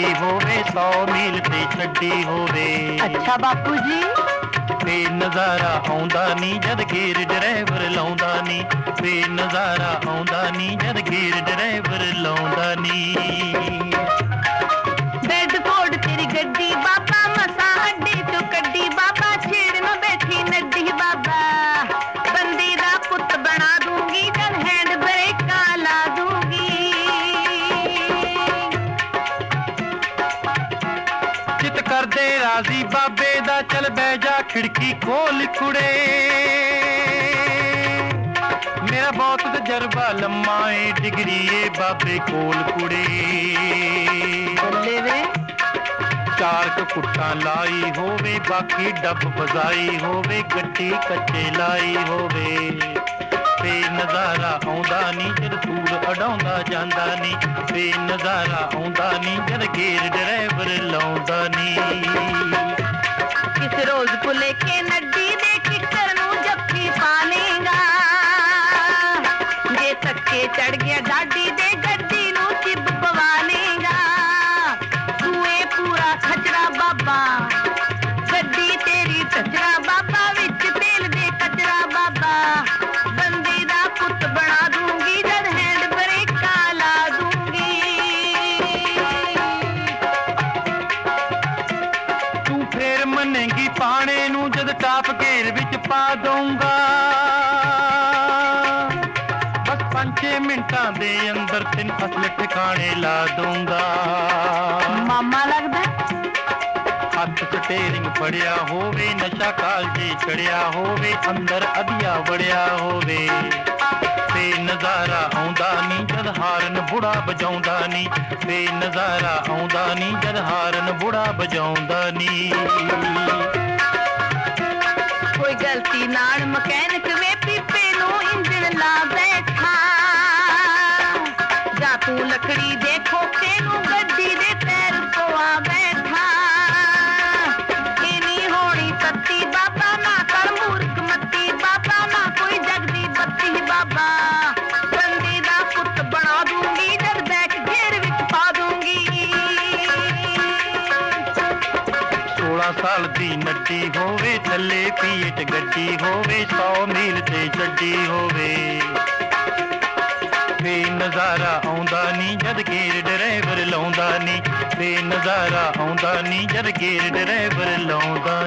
ਹੋਵੇ 100 ਮੀਲ ਤੇ ਛੱਡੀ ਹੋਵੇ। ਅੱਛਾ ਬਾਪੂ ਜੀ। ਵੇ ਨਜ਼ਾਰਾ ਆਉਂਦਾ ਨੀ ਜਦ ਗੇਰ ਡਰਾਈਵਰ ਲਾਉਂਦਾ ਨੀ, ਵੇ ਨਜ਼ਾਰਾ ਆਉਂਦਾ ਨੀ ਜਦ ਗੇਰ ਡਰਾਈਵਰ ਲਾਉਂਦਾ ਨੀ। ਬੈਡਫੋਰਡ ਤੇਰੀ ਗੱਡੀ ਬਾਬਾ ਮਸਾਂ ਹੱਡੀ ਚੋਂ ਕੱਢੀ ਬਾਬਾ, ਛੇੜ ਨਾ ਬੈਠੀ ਨੱਡੀ ਬਾਬਾ, ਬੰਦੀ ਦਾ ਪੁੱਤ ਬਣਾ ਦੂੰਗੀ ਜਦ ਹੈਂਡ ਬ੍ਰੇਕਾਂ ਲਾ ਦੂੰਗੀ। ਚਿੱਤ ਕਰਦੇ ਰਾਜ਼ੀ ਬਾਬੇ ਦਾ, ਚੱਲ ਬਹਿ ਜਾ ਖਿੜਕੀ ਖੋਲ ਕੁੜੇ, ਮੇਰਾ ਬਹੁਤ ਤਜਰਬਾ ਲੰਮਾ ਏ, ਡਿਗਰੀ ਏ ਬਾਬੇ ਕੋਲ ਕੁੜੇ। ਬੱਲੇ ਵੇ 4 ਕੁੱਟਾਂ ਲਾਈ ਹੋਵੇ, ਬਾਕੀ ਡੱਬ ਵਜਾਈ ਹੋਵੇ, ਗੱਡੀ ਕੱਚੇ ਲਾਈ ਹੋਵੇ। ਵੇ ਨਜ਼ਾਰਾ ਆਉਂਦਾ ਨੀ ਜਦ ਧੂੜ ਅਡਾਉਂਦਾ ਜਾਂਦਾ ਨੀ, ਵੇ ਨਜ਼ਾਰਾ ਆਉਂਦਾ ਨੀ ਜਦ ਗੇਰ ਡਰਾਈਵਰ ਲਾਉਂਦਾ ਨੀ। ਕਿਸ ਰੋਜ਼ ਭੁੱਲੇ ਕੇ ਨੱਡੀ ਦੇ ਕਿੱਕਰ ਨੂੰ ਜੱਫੀ ਪਾਲੇਗਾ, ਜੇ ਧੱਕੇ ਚੜ ਗਿਆ ਡਾਡੀ ਦੇ ਗੱਡੀ ਨੂੰ ਚਿੱਬ ਪਵਾ ਲੇਗਾ। ਤੂੰ ਏ ਪੂਰਾ ਖਚਰਾ ਬਾਬਾ, ਗੱਡੀ ਤੇਰੀ ਟਚਰਾ ਬਾਬਾ, ਵਿੱਚ ਤੇਲ ਦੇ ਕਚਰਾ ਬਾਬਾ, ਬੰਦੇ ਦਾ ਪੁੱਤ ਬਣਾ ਦੂੰਗੀ ਜਦ ਹੈਂਡ ਬ੍ਰੇਕਾਂ ਲਾ ਦੂੰਗੀ। ਤੂੰ ਫੇਰ ਮੰਨੇਗੀ ਪਾਣੇ ਨੂੰ ਜਦ ਟਾਪ ਘੇਰ ਵਿੱਚ ਪਾ ਦਊਂਗਾ, ਬਸ 5-6 ਮਿੰਟਾਂ ਦੇ ਅੰਦਰ ਤੈਨੂੰ ਅਸਲ ਠਿਕਾਣੇ ਲਾ ਦਊਂਗਾ। ਮਾਮਾ ਲੱਗਦਾ ਹੱਥ ਸਟੇਰਿੰਗ ਫੜਿਆ ਹੋਵੇ, ਨਸ਼ਾ ਕਾਲਜੇ ਚੜਿਆ ਹੋਵੇ, ਅੰਦਰ ਅਧਿਆ ਵੜਿਆ ਹੋਵੇ। ਵੇ ਨਜ਼ਾਰਾ ਆਉਂਦਾ ਨੀ ਜਦ ਹਾਰਨ ਬੁੜਾ ਵਜਾਉਂਦਾ ਨੀ, ਵੇ ਨਜ਼ਾਰਾ ਆਉਂਦਾ ਨੀ ਜਦ ਹਾਰਨ ਬੁੜਾ ਵਜਾਉਂਦਾ ਨੀ। ਕੋਈ ਗਲਤੀ ਨਾਲ ਮਕੈਨਿਕ ਵੇ ਪੀਪੇ ਨੂੰ ਇੰਜਣ ਲਾ ਬੈਠਾ, ਜਾਂ ਤੂੰ ਲੱਕੜੀ ਦੇ ਖੋਖੇ ਨੂੰ ਗੱਡੀ ਦੇ ਪੈਰ ਪਵਾ ਬੈਠਾ। ਇਹ ਨੀ ਹੋਣੀ ਤੱਤੀ ਬਾਬਾ, ਨਾ ਕਰ ਮੂਰਖ ਮੱਤੀ ਬਾਬਾ, ਨਾ ਕੋਈ ਜਗਦੀ ਬੱਤੀ ਬਾਬਾ, ਬੰਦੇ ਦਾ ਪੁੱਤ ਬਣਾ ਦੂੰਗੀ ਜਦ ਬੈਕ ਘੇਰ ਵਿੱਚ ਪਾ ਦੂੰਗੀ। 16 ਸਾਲ ਦੀ ਨੱਡੀ ਹੋਵੇ, ਥੱਲੇ ਪੀਟ ਗੱਡੀ ਹੋਵੇ, 100 ਮੀਲ ਤੇ ਛੱਡੀ ਹੋਵੇ। ਵੇ ਨਜ਼ਾਰਾ ਆਉਂਦਾ ਨੀ ਜਦ ਗੇਰ ਡਰਾਈਵਰ ਲਾਉਂਦਾ ਨੀ, ਵੇ ਨਜ਼ਾਰਾ ਆਉਂਦਾ ਨੀ ਜਦ ਗੇਰ ਡਰਾਈਵਰ ਲਾਉਂਦਾ